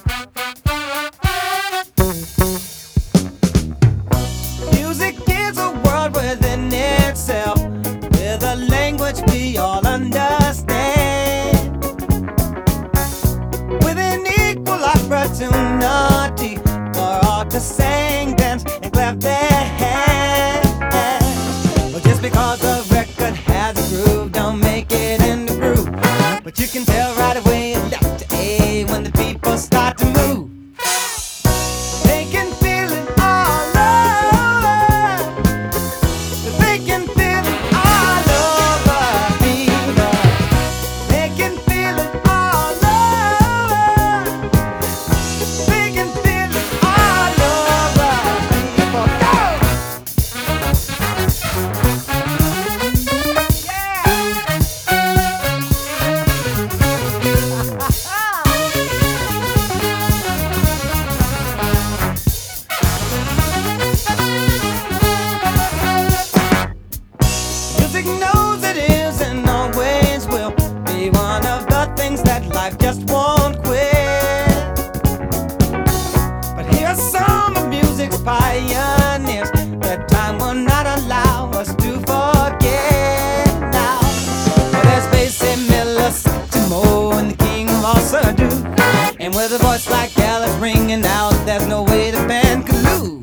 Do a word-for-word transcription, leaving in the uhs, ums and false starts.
Music is a world within itself, with a language we all understand, with an equal opportunity for all to sing, dance, and clap their hands. But just because a record has a groove, don't make it in the groove. But you can tell right away left to A when the people start to move. They can feel it all over. They can feel it all over people. They can feel it all over. They can feel it all over people. Go! Music knows it is and always will be one of the things that life just won't quit. But here's some of music's pioneers that time will not allow us to forget now. Well, there's Basie Miller, Satchmo, and the king of all Surdo. And with a voice like Alice ringing out, there's no way the band could lose.